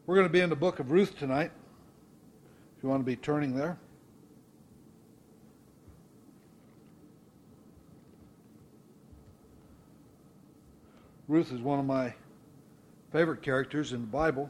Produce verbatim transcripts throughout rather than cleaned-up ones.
We're going to be in the book of Ruth tonight, if you want to be turning there. Ruth is one of my favorite characters in the Bible.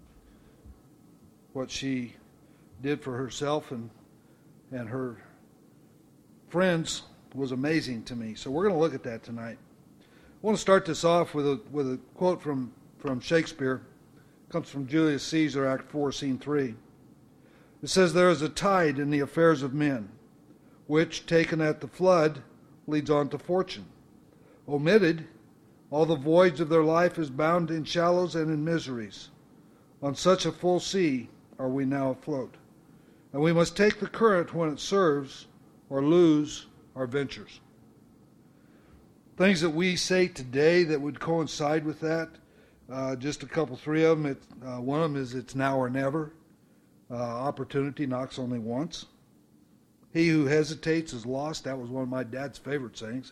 What she did for herself and and her friends was amazing to me. So we're going to look at that tonight. I want to start this off with a with a quote from, from Shakespeare. It comes from Julius Caesar, Act four, Scene three. It says, "There is a tide in the affairs of men, which, taken at the flood, leads on to fortune. Omitted, all the voyage of their life is bound in shallows and in miseries. On such a full sea are we now afloat. And we must take the current when it serves, or lose our ventures." Things that we say today that would coincide with that, uh, just a couple, three of them. It, uh, one of them is, "It's now or never." Uh, opportunity knocks only once. "He who hesitates is lost." That was one of my dad's favorite sayings.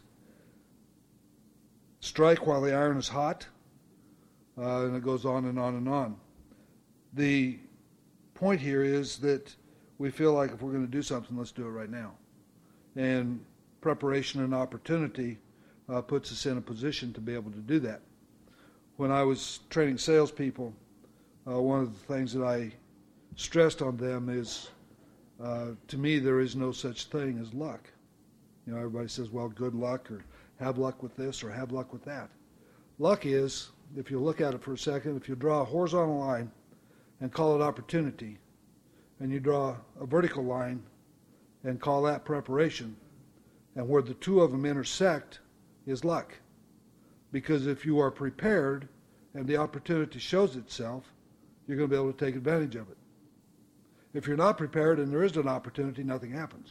"Strike while the iron is hot." Uh, and it goes on and on and on. The point here is that we feel like if we're going to do something, let's do it right now. And preparation and opportunity uh, puts us in a position to be able to do that. When I was training salespeople, uh, one of the things that I stressed on them is, uh, to me, there is no such thing as luck. You know, everybody says, well, good luck, or have luck with this, or have luck with that. Luck is, if you look at it for a second, if you draw a horizontal line and call it opportunity, and you draw a vertical line and call that preparation, and where the two of them intersect is luck. Because if you are prepared and the opportunity shows itself, you're going to be able to take advantage of it. If you're not prepared and there is an opportunity, nothing happens.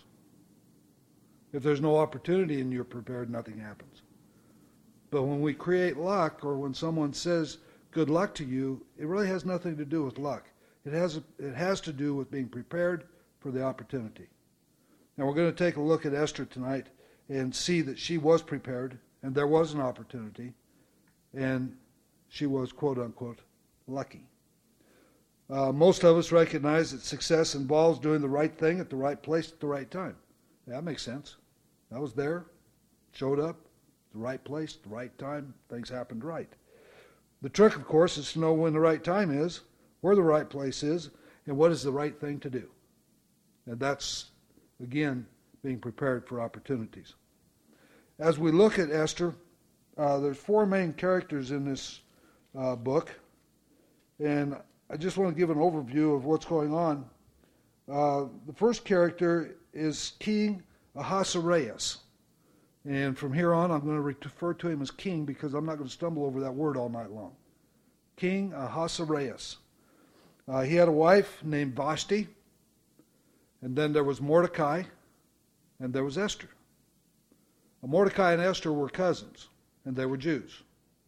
If there's no opportunity and you're prepared, nothing happens. But when we create luck, or when someone says good luck to you, it really has nothing to do with luck. It has, it has to do with being prepared for the opportunity. Now we're going to take a look at Esther tonight and see that she was prepared, and there was an opportunity, and she was, quote unquote, lucky. Uh, most of us recognize that success involves doing the right thing at the right place at the right time. Yeah, that makes sense. I was there, showed up, the right place, the right time, things happened right. The trick, of course, is to know when the right time is, where the right place is, and what is the right thing to do. And that's, again, being prepared for opportunities. As we look at Esther, uh, there's four main characters in this uh, book, and I just want to give an overview of what's going on. Uh, the first character is King Ahasuerus. And from here on, I'm going to refer to him as king because I'm not going to stumble over that word all night long. King Ahasuerus. Uh, he had a wife named Vashti, and then there was Mordecai, and there was Esther. Uh, Mordecai and Esther were cousins, and they were Jews.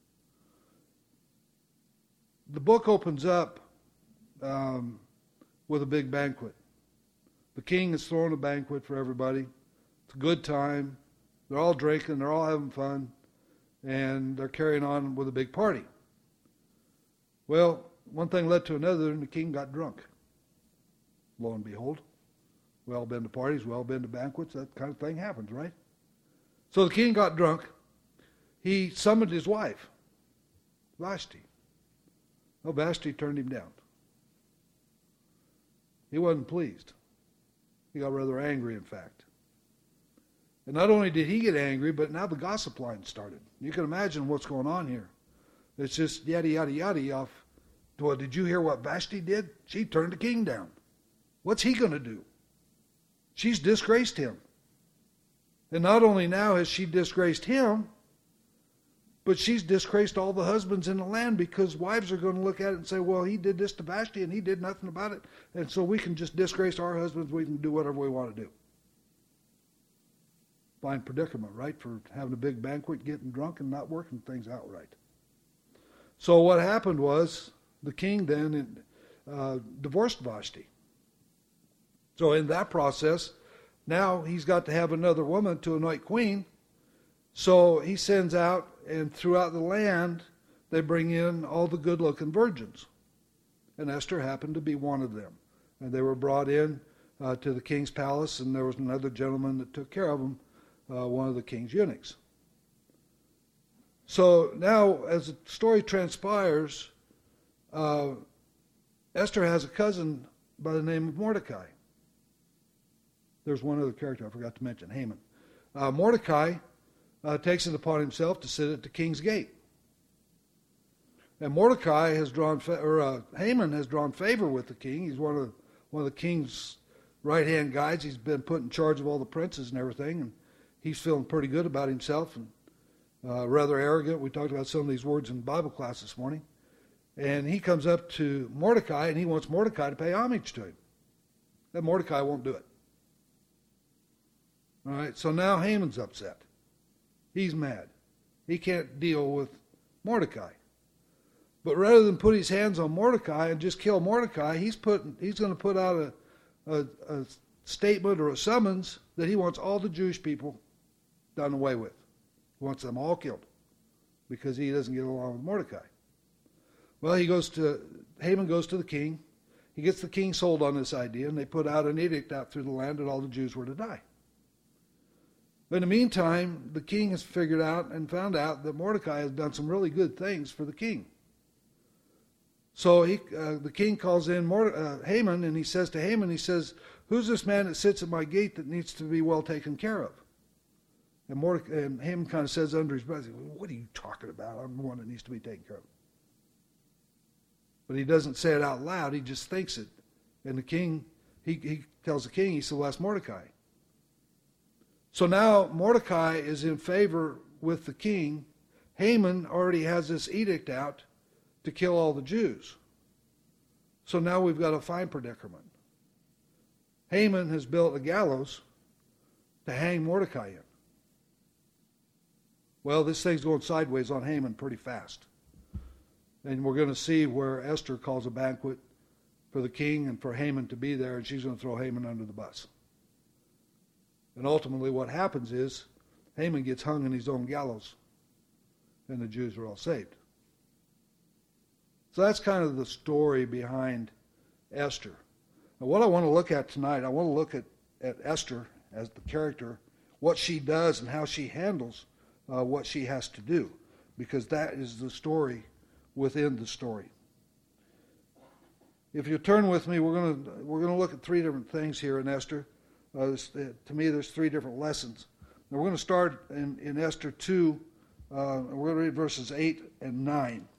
The book opens up um, with a big banquet. The king is throwing a banquet for everybody. It's a good time. They're all drinking, they're all having fun, and they're carrying on with a big party. Well, one thing led to another, and the king got drunk. Lo and behold, we all been to parties, we all been to banquets, that kind of thing happens, right? So the king got drunk. He summoned his wife, Vashti. Well, Vashti turned him down. He wasn't pleased. He got rather angry, in fact. And not only did he get angry, but now the gossip line started. You can imagine what's going on here. It's just yada, yada, yada off. Well, did you hear what Vashti did? She turned the king down. What's he going to do? She's disgraced him. And not only now has she disgraced him, but she's disgraced all the husbands in the land, because wives are going to look at it and say, well, he did this to Vashti and he did nothing about it. And so we can just disgrace our husbands. We can do whatever we want to do. Fine predicament, right, for having a big banquet, getting drunk, and not working things out right. So what happened was the king then uh, divorced Vashti. So in that process, now he's got to have another woman to anoint queen. So he sends out, and throughout the land, they bring in all the good-looking virgins. and Esther happened to be one of them. And they were brought in uh, to the king's palace, and there was another gentleman that took care of them, uh, one of the king's eunuchs. So now, as the story transpires, uh, Esther has a cousin by the name of Mordecai. There's one other character I forgot to mention, Haman. Uh, Mordecai uh, takes it upon himself to sit at the king's gate. And Mordecai has drawn, fa- or uh, Haman has drawn favor with the king. He's one of one of the king's right-hand guys. He's been put in charge of all the princes and everything, and he's feeling pretty good about himself and uh, rather arrogant. We talked about some of these words in Bible class this morning. And he comes up to Mordecai, and he wants Mordecai to pay homage to him. And Mordecai won't do it. All right, so now Haman's upset. He's mad. He can't deal with Mordecai. But rather than put his hands on Mordecai and just kill Mordecai, he's put he's going to put out a, a, a statement or a summons that he wants all the Jewish people done away with. He wants them all killed because he doesn't get along with Mordecai. Well, he goes to Haman goes to the king. He gets the king sold on this idea, and they put out an edict out through the land that all the Jews were to die. But in the meantime, the king has figured out and found out that Mordecai has done some really good things for the king. So he, uh, the king calls in Morde- uh, Haman, and he says to Haman, he says, "Who's this man that sits at my gate that needs to be well taken care of?" And, Morde- and Haman kind of says under his breath, "What are you talking about? I'm the one that needs to be taken care of." But he doesn't say it out loud. He just thinks it. And the king, he, he tells the king, he said, "Well, that's Mordecai." So now Mordecai is in favor with the king. Haman already has this edict out to kill all the Jews. So now we've got a fine predicament. Haman has built a gallows to hang Mordecai in. Well, this thing's going sideways on Haman pretty fast. And we're going to see where Esther calls a banquet for the king and for Haman to be there, and she's going to throw Haman under the bus. And ultimately what happens is Haman gets hung in his own gallows, and the Jews are all saved. So that's kind of the story behind Esther. Now, what I want to look at tonight, I want to look at, at Esther as the character, what she does and how she handles uh, what she has to do, because that is the story within the story. If you turn with me, we're going to we're going to look at three different things here in Esther. Uh, this, uh, to me, there's three different lessons. Now, we're going to start in, in Esther two. Uh, we're going to read verses eight and nine.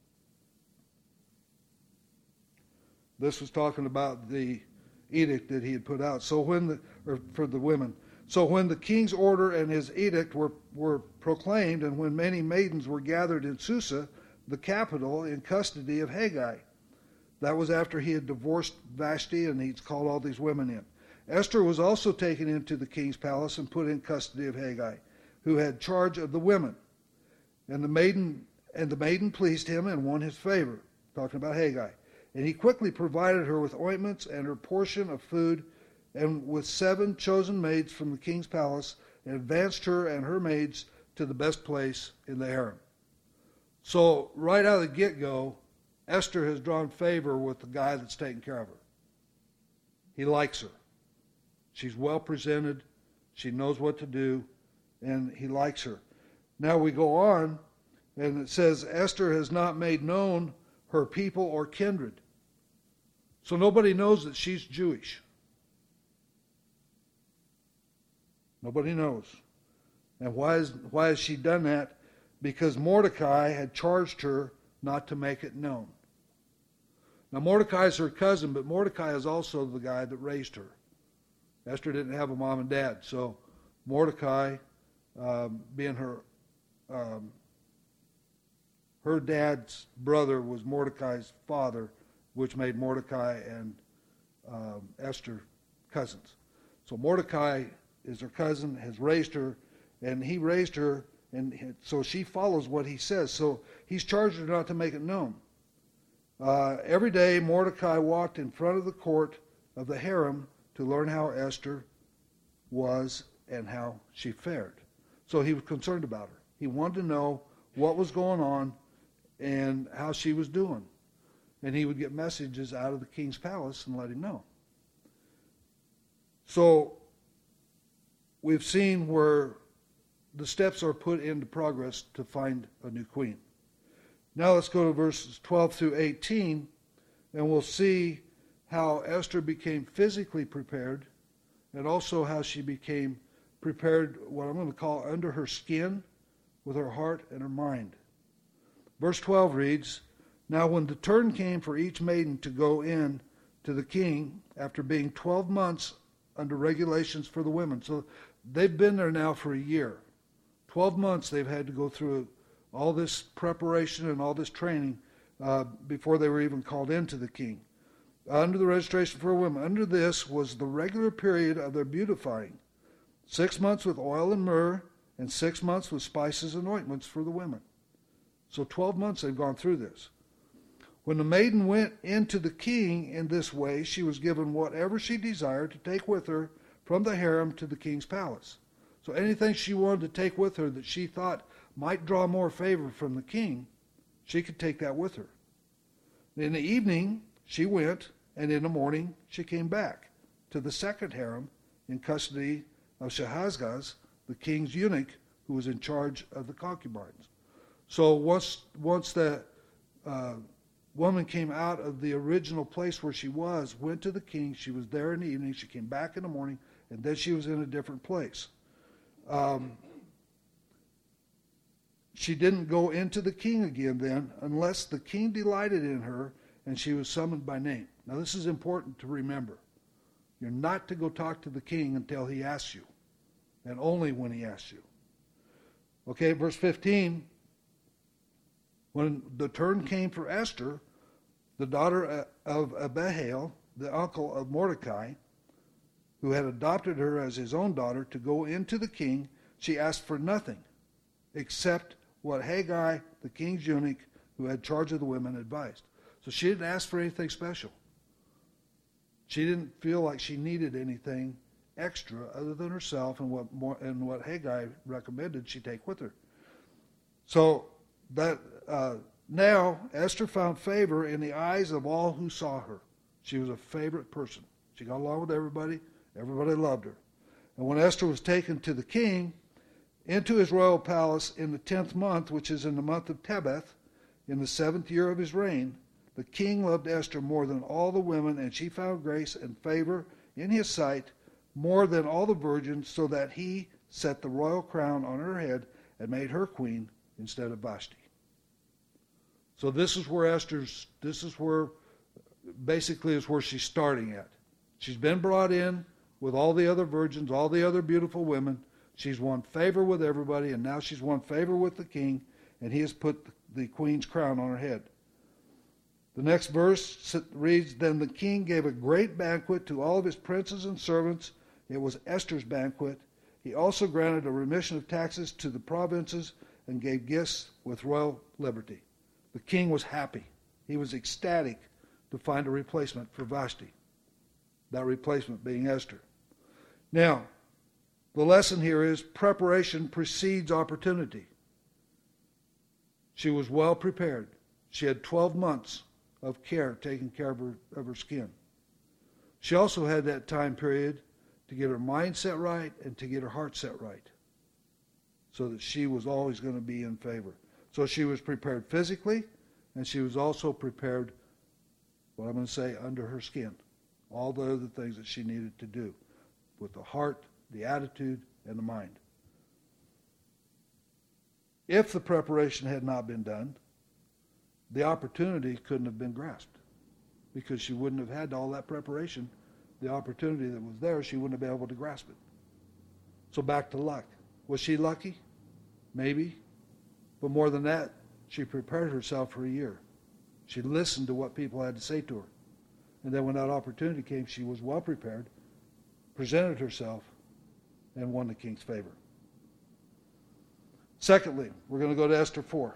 This was talking about the edict that he had put out. So when the or for the women. So when the king's order and his edict were, were proclaimed, and when many maidens were gathered in Susa, the capital, in custody of Haggai. That was after he had divorced Vashti, and he'd called all these women in. Esther was also taken into the king's palace and put in custody of Haggai, who had charge of the women. And the maiden and the maiden pleased him and won his favor. Talking about Haggai. And he quickly provided her with ointments and her portion of food, and with seven chosen maids from the king's palace, and advanced her and her maids to the best place in the harem. So right out of the get-go, Esther has drawn favor with the guy that's taking care of her. He likes her. She's well presented. She knows what to do, and he likes her. Now we go on, and it says, Esther has not made known her people or kindred. So nobody knows that she's Jewish. Nobody knows. And why is, why has she done that? Because Mordecai had charged her not to make it known. Now Mordecai is her cousin, but Mordecai is also the guy that raised her. Esther didn't have a mom and dad, so Mordecai, um, being her um, her dad's brother was Mordecai's father, which made Mordecai and um, Esther cousins. So Mordecai is her cousin, has raised her, and he raised her, and so she follows what he says. So he's charged her not to make it known. Uh, every day Mordecai walked in front of the court of the harem to learn how Esther was and how she fared. So he was concerned about her. He wanted to know what was going on and how she was doing. and he would get messages out of the king's palace and let him know. So we've seen where the steps are put into progress to find a new queen. Now let's go to verses twelve through eighteen, and we'll see how Esther became physically prepared, and also how she became prepared, what I'm going to call under her skin, with her heart and her mind. Verse twelve reads, "Now when the turn came for each maiden to go in to the king, after being twelve months under regulations for the women," so they've been there now for a year. Twelve months they've had to go through all this preparation and all this training uh, before they were even called into the king. Under the registration for women, under this was the regular period of their beautifying. Six months with oil and myrrh, and six months with spices and ointments for the women. So twelve months they've gone through this. When the maiden went into the king in this way, she was given whatever she desired to take with her from the harem to the king's palace. So anything she wanted to take with her that she thought might draw more favor from the king, she could take that with her. In the evening, she went, and in the morning, she came back to the second harem in custody of Shahrazgaz, the king's eunuch, who was in charge of the concubines. So once once the uh, woman came out of the original place where she was, went to the king, she was there in the evening, she came back in the morning, and then she was in a different place. Um, she didn't go into the king again then, unless the king delighted in her and she was summoned by name. Now this is important to remember. You're not to go talk to the king until he asks you, and only when he asks you. Okay, verse fifteen, when the turn came for Esther, the daughter of Abihail, the uncle of Mordecai, who had adopted her as his own daughter, to go into the king, she asked for nothing except what Haggai, the king's eunuch, who had charge of the women, advised. So she didn't ask for anything special. She didn't feel like she needed anything extra other than herself and what more, and what Haggai recommended she take with her. So that uh, now Esther found favor in the eyes of all who saw her. She was a favorite person. She got along with everybody. Everybody loved her. And when Esther was taken to the king into his royal palace in the tenth month, which is in the month of Tebeth, in the seventh year of his reign, the king loved Esther more than all the women, and she found grace and favor in his sight more than all the virgins, so that he set the royal crown on her head and made her queen instead of Vashti. So this is where Esther's, this is where, basically is where she's starting at. She's been brought in with all the other virgins, all the other beautiful women. She's won favor with everybody, and now she's won favor with the king, and he has put the queen's crown on her head. The next verse reads, "Then the king gave a great banquet to all of his princes and servants. It was Esther's banquet. He also granted a remission of taxes to the provinces and gave gifts with royal liberty." The king was happy. He was ecstatic to find a replacement for Vashti, that replacement being Esther. Now, the lesson here is preparation precedes opportunity. She was well prepared. She had twelve months of care, taking care of her, of her skin. She also had that time period to get her mind set right and to get her heart set right, so that she was always going to be in favor. So she was prepared physically, and she was also prepared, what I'm going to say, under her skin. All the other things that she needed to do with the heart, the attitude, and the mind. If the preparation had not been done, the opportunity couldn't have been grasped, because she wouldn't have had all that preparation. The opportunity that was there, she wouldn't have been able to grasp it. So back to luck. Was she lucky? Maybe. But more than that, she prepared herself for a year. She listened to what people had to say to her. And then when that opportunity came, she was well prepared, presented herself, and won the king's favor. Secondly, we're going to go to Esther four.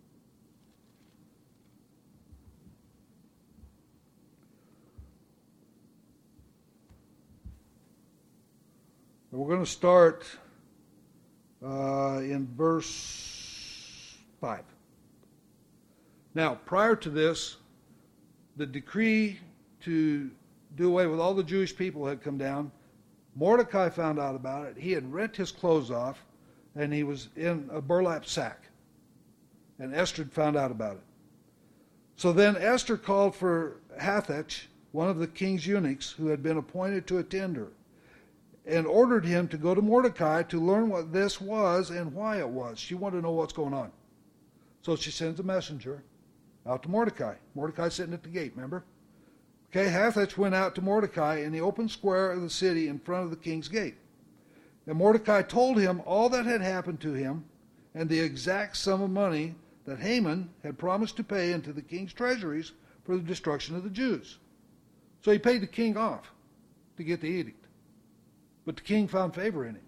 And we're going to start uh, in verse five. Now, prior to this, the decree to do away with all the Jewish people had come down. Mordecai found out about it. He had rent his clothes off, and he was in a burlap sack. And Esther found out about it. So then Esther called for Hathach, one of the king's eunuchs, who had been appointed to attend her, and ordered him to go to Mordecai to learn what this was and why it was. She wanted to know what's going on. So she sends a messenger out to Mordecai. Mordecai's sitting at the gate, remember? Okay, Hathach went out to Mordecai in the open square of the city in front of the king's gate. And Mordecai told him all that had happened to him and the exact sum of money that Haman had promised to pay into the king's treasuries for the destruction of the Jews. So he paid the king off to get the edict. But the king found favor in him.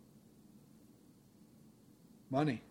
Money.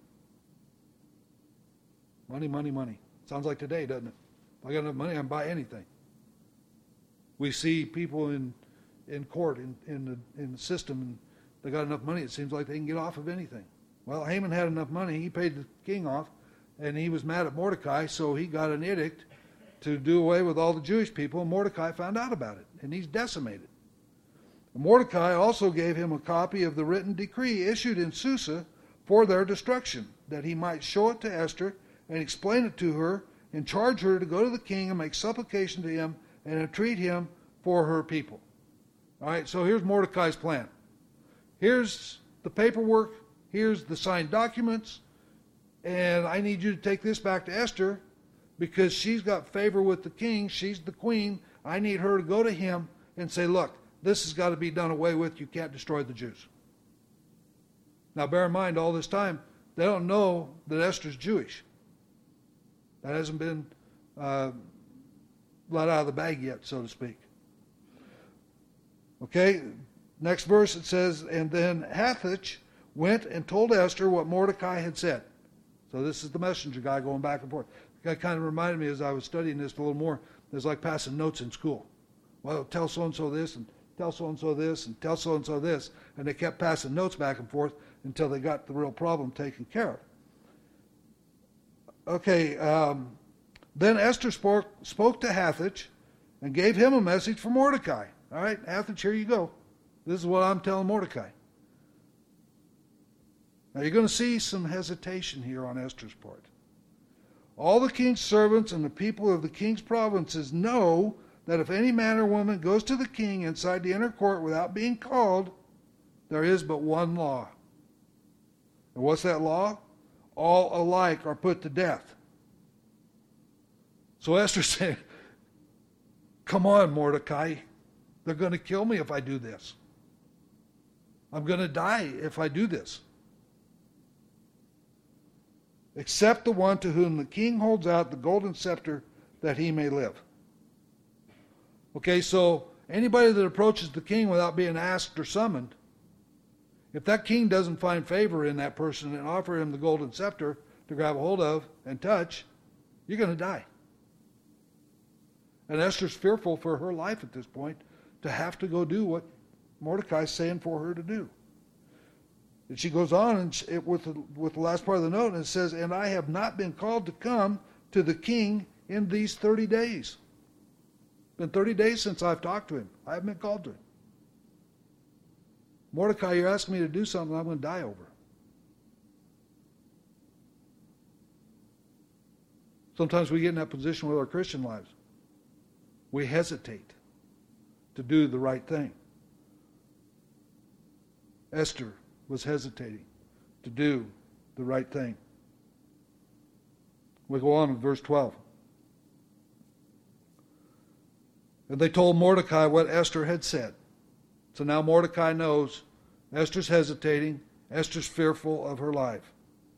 Money, money, money. Sounds like today, doesn't it? If I got enough money, I can buy anything. We see people in in court, in, in, the, in the system, and they got enough money, it seems like they can get off of anything. Well, Haman had enough money, he paid the king off, and he was mad at Mordecai, so he got an edict to do away with all the Jewish people, and Mordecai found out about it, and he's decimated. And Mordecai also gave him a copy of the written decree issued in Susa for their destruction, that he might show it to Esther and explain it to her, and charge her to go to the king and make supplication to him and entreat him for her people. All right, so here's Mordecai's plan. Here's the paperwork. Here's the signed documents. And I need you to take this back to Esther because she's got favor with the king. She's the queen. I need her to go to him and say, look, this has got to be done away with. You can't destroy the Jews. Now, bear in mind, all this time, they don't know that Esther's Jewish. That hasn't been uh, let out of the bag yet, so to speak. Okay, next verse it says, and then Hathach went and told Esther what Mordecai had said. So this is the messenger guy going back and forth. That kind of reminded me as I was studying this a little more, it's like passing notes in school. Well, tell so-and-so this, and tell so-and-so this, and tell so-and-so this, and they kept passing notes back and forth until they got the real problem taken care of. Okay, um, then Esther spoke, spoke to Hathach and gave him a message for Mordecai. All right, Hathach, here you go. This is what I'm telling Mordecai. Now you're going to see some hesitation here on Esther's part. All the king's servants and the people of the king's provinces know that if any man or woman goes to the king inside the inner court without being called, there is but one law. And what's that law? All alike are put to death. So Esther said, come on, Mordecai. They're going to kill me if I do this. I'm going to die if I do this. Except the one to whom the king holds out the golden scepter that he may live. Okay, so anybody that approaches the king without being asked or summoned, if that king doesn't find favor in that person and offer him the golden scepter to grab a hold of and touch, you're going to die. And Esther's fearful for her life at this point to have to go do what Mordecai's saying for her to do. And she goes on and it, with, the, with the last part of the note, and it says, and I have not been called to come to the king in these thirty days. It's been thirty days since I've talked to him. I haven't been called to him. Mordecai, you're asking me to do something I'm going to die over. Sometimes we get in that position with our Christian lives. We hesitate to do the right thing. Esther was hesitating to do the right thing. We go on with verse twelve. And they told Mordecai what Esther had said. So now Mordecai knows Esther's hesitating, Esther's fearful of her life.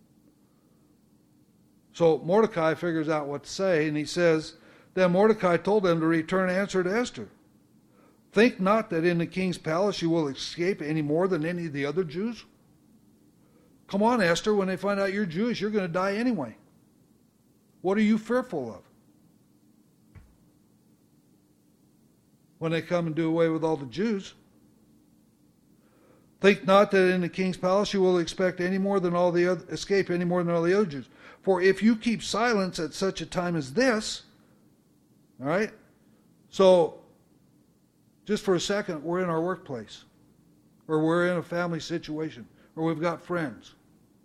So Mordecai figures out what to say, and he says, then Mordecai told them to return answer to Esther. Think not that in the king's palace you will escape any more than any of the other Jews. Come on, Esther, when they find out you're Jewish, you're going to die anyway. What are you fearful of? When they come and do away with all the Jews. Think not that in the king's palace you will expect any more than all the other, escape any more than all the other Jews. For if you keep silence at such a time as this, All right? So, just for a second, we're in our workplace, or we're in a family situation, or we've got friends,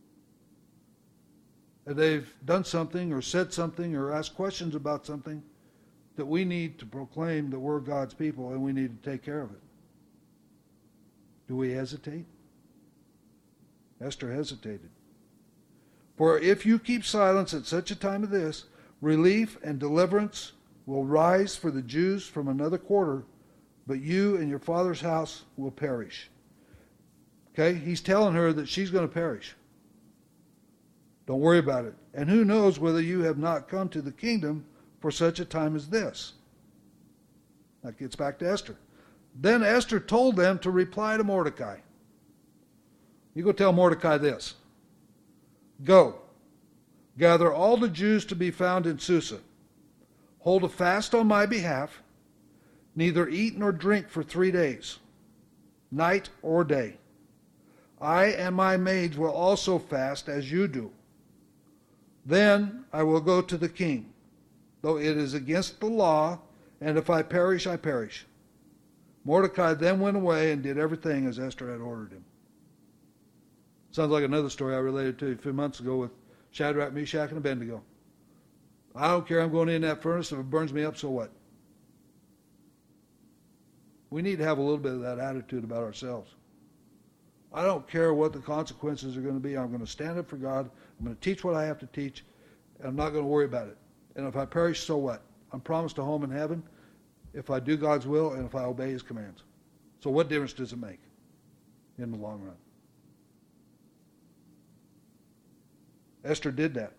and they've done something or said something or asked questions about something that we need to proclaim that we're God's people and we need to take care of it. Do we hesitate? Esther hesitated. For if you keep silence at such a time as this, relief and deliverance will rise for the Jews from another quarter, but you and your father's house will perish. Okay? He's telling her that she's going to perish. Don't worry about it. And who knows whether you have not come to the kingdom for such a time as this. That gets back to Esther. Then Esther told them to reply to Mordecai. You go tell Mordecai this. Go, gather all the Jews to be found in Susa. Hold a fast on my behalf. Neither eat nor drink for three days, night or day. I and my maids will also fast as you do. Then I will go to the king, though it is against the law, and if I perish, I perish. Mordecai then went away and did everything as Esther had ordered him. Sounds like another story I related to you a few months ago with Shadrach, Meshach, and Abednego. I don't care, I'm going in that furnace. If it burns me up, so what? We need to have a little bit of that attitude about ourselves. I don't care what the consequences are going to be. I'm going to stand up for God. I'm going to teach what I have to teach, and I'm not going to worry about it. And if I perish, so what? I'm promised a home in heaven if I do God's will and if I obey His commands. So what difference does it make in the long run? Esther did that.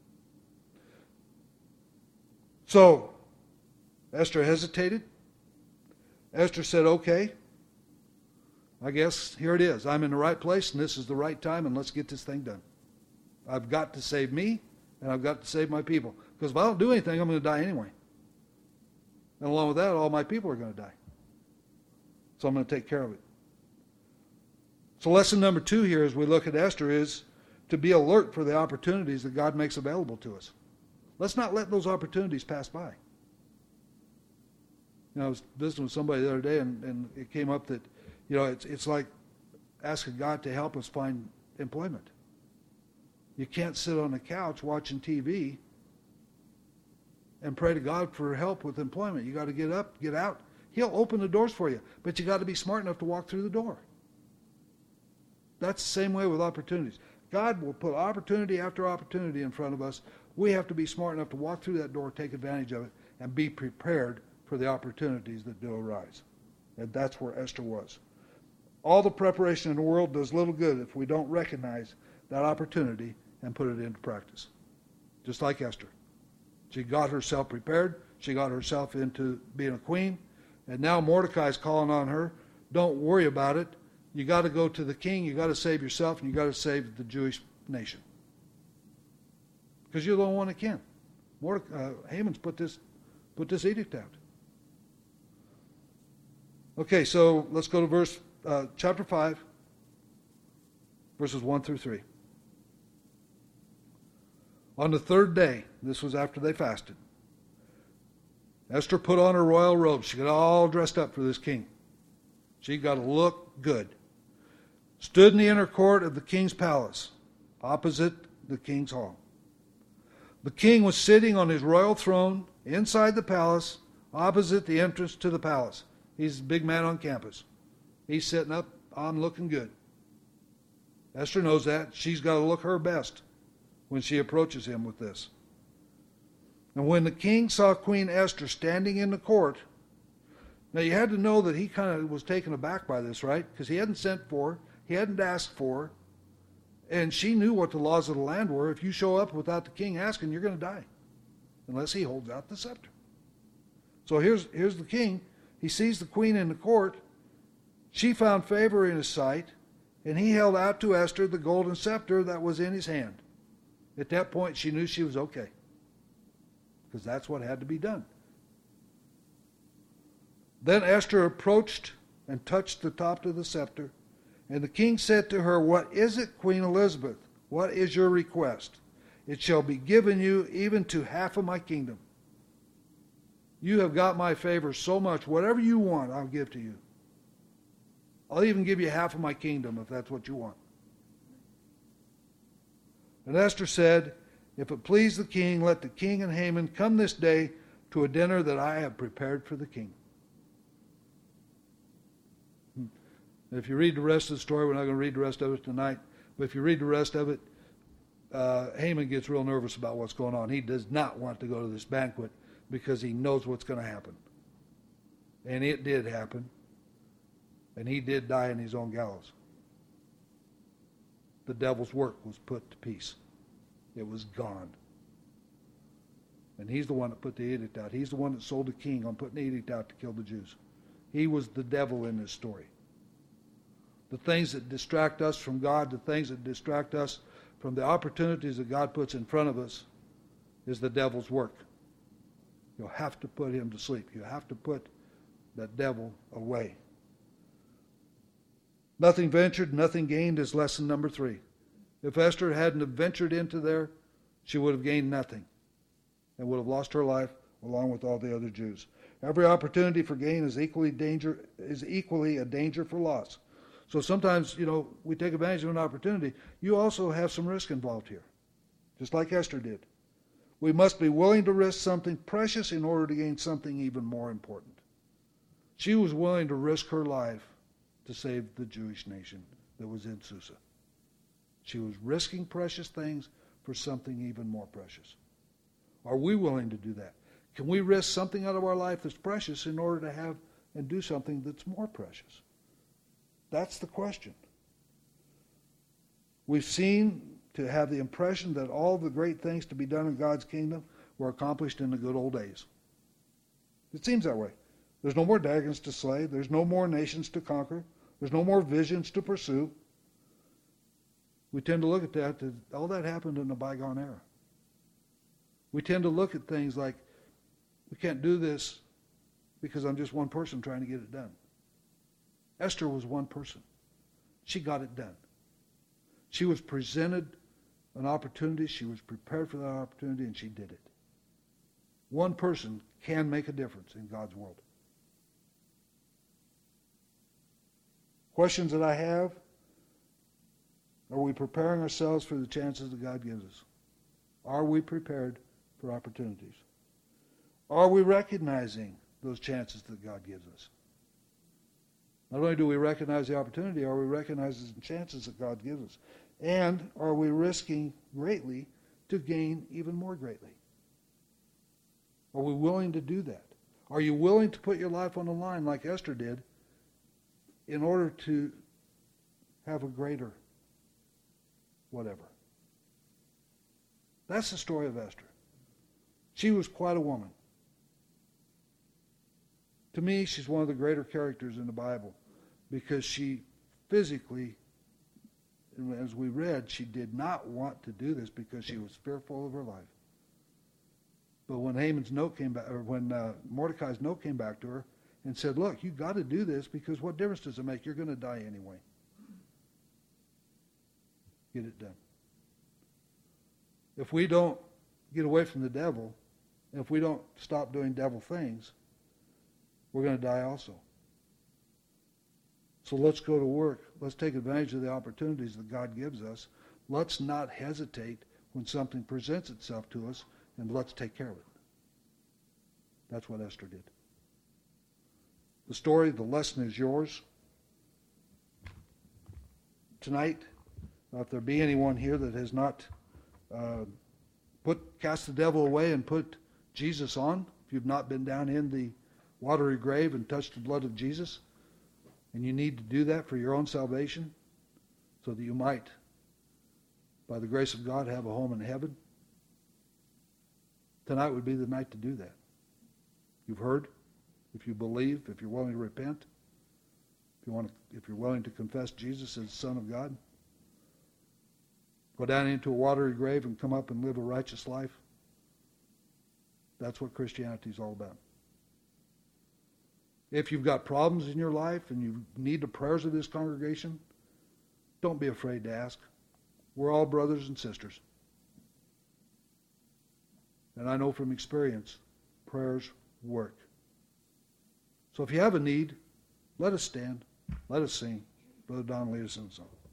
So, Esther hesitated. Esther said, okay, I guess here it is. I'm in the right place and this is the right time and let's get this thing done. I've got to save me and I've got to save my people. Because if I don't do anything, I'm going to die anyway. And along with that, all my people are going to die. So I'm going to take care of it. So lesson number two here as we look at Esther is to be alert for the opportunities that God makes available to us. Let's not let those opportunities pass by. You know, I was visiting with somebody the other day, and, and it came up that, you know, it's it's like asking God to help us find employment. You can't sit on the couch watching T V and pray to God for help with employment. You got to get up, get out. He'll open the doors for you, but you got to be smart enough to walk through the door. That's the same way with opportunities. God will put opportunity after opportunity in front of us. We have to be smart enough to walk through that door, take advantage of it, and be prepared for the opportunities that do arise. And that's where Esther was. All the preparation in the world does little good if we don't recognize that opportunity and put it into practice. Just like Esther. She got herself prepared. She got herself into being a queen. And now Mordecai's calling on her. Don't worry about it. You got to go to the king. You got to save yourself, and you got to save the Jewish nation. Because you're the only one that can. Mordecai, uh, Haman's put this, put this edict out. Okay, so let's go to verse uh, chapter five, verses one through three. On the third day, this was after they fasted, Esther put on her royal robes. She got all dressed up for this king. She got to look good. Stood in the inner court of the king's palace, opposite the king's hall. The king was sitting on his royal throne inside the palace, opposite the entrance to the palace. He's a big man on campus. He's sitting up, I'm looking good. Esther knows that. She's got to look her best when she approaches him with this. And when the king saw Queen Esther standing in the court, now you had to know that he kind of was taken aback by this, right? Because he hadn't sent for her. He hadn't asked for her. And she knew what the laws of the land were. If you show up without the king asking, you're going to die. Unless he holds out the scepter. So here's, here's the king. He sees the queen in the court. She found favor in his sight. And he held out to Esther the golden scepter that was in his hand. At that point, she knew she was okay. Because that's what had to be done. Then Esther approached and touched the top of the scepter. And the king said to her, "What is it, Queen Elizabeth? What is your request? It shall be given you even to half of my kingdom." You have got my favor so much. Whatever you want, I'll give to you. I'll even give you half of my kingdom if that's what you want. And Esther said, if it please the king, let the king and Haman come this day to a dinner that I have prepared for the king. If you read the rest of the story, we're not going to read the rest of it tonight, but if you read the rest of it, uh, Haman gets real nervous about what's going on. He does not want to go to this banquet because he knows what's going to happen. And it did happen. And he did die in his own gallows. The devil's work was put to peace. It was gone. And he's the one that put the edict out. He's the one that sold the king on putting the edict out to kill the Jews. He was the devil in this story. The things that distract us from God, the things that distract us from the opportunities that God puts in front of us, is the devil's work. You'll have to put him to sleep. You have to put that devil away. Nothing ventured, nothing gained is lesson number three. If Esther hadn't have ventured into there, she would have gained nothing and would have lost her life along with all the other Jews. Every opportunity for gain is equally danger is equally a danger for loss. So sometimes, you know, we take advantage of an opportunity. You also have some risk involved here, just like Esther did. We must be willing to risk something precious in order to gain something even more important. She was willing to risk her life to save the Jewish nation that was in Susa. She was risking precious things for something even more precious. Are we willing to do that? Can we risk something out of our life that's precious in order to have and do something that's more precious? That's the question. We've seen to have the impression that all the great things to be done in God's kingdom were accomplished in the good old days. It seems that way. There's no more dragons to slay. There's no more nations to conquer. There's no more visions to pursue. We tend to look at that, that all that happened in a bygone era. We tend to look at things like, we can't do this because I'm just one person trying to get it done. Esther was one person. She got it done. She was presented an opportunity. She was prepared for that opportunity, and she did it. One person can make a difference in God's world. Questions that I have: are we preparing ourselves for the chances that God gives us? Are we prepared for opportunities? Are we recognizing those chances that God gives us? Not only do we recognize the opportunity, are we recognizing the chances that God gives us? And are we risking greatly to gain even more greatly? Are we willing to do that? Are you willing to put your life on the line like Esther did in order to have a greater whatever? That's the story of Esther. She was quite a woman. To me, she's one of the greater characters in the Bible because she physically, as we read, she did not want to do this because she was fearful of her life. But when Haman's note came back, or when uh, Mordecai's note came back to her and said, look, you've got to do this because what difference does it make? You're going to die anyway. Get it done. If we don't get away from the devil, if we don't stop doing devil things, we're going to die also. So let's go to work. Let's take advantage of the opportunities that God gives us. Let's not hesitate when something presents itself to us, and let's take care of it. That's what Esther did. The story, the lesson is yours. Tonight, if there be anyone here that has not uh, put cast the devil away and put Jesus on, if you've not been down in the watery grave and touched the blood of Jesus, and you need to do that for your own salvation so that you might, by the grace of God, have a home in heaven, tonight would be the night to do that. You've heard. If you believe, if you're willing to repent, if you want to, if you're willing to confess Jesus as the Son of God, go down into a watery grave and come up and live a righteous life. That's what Christianity is all about. If you've got problems in your life and you need the prayers of this congregation, don't be afraid to ask. We're all brothers and sisters. And I know from experience, prayers work. So if you have a need, let us stand. Let us sing. Brother Don, lead us in the song.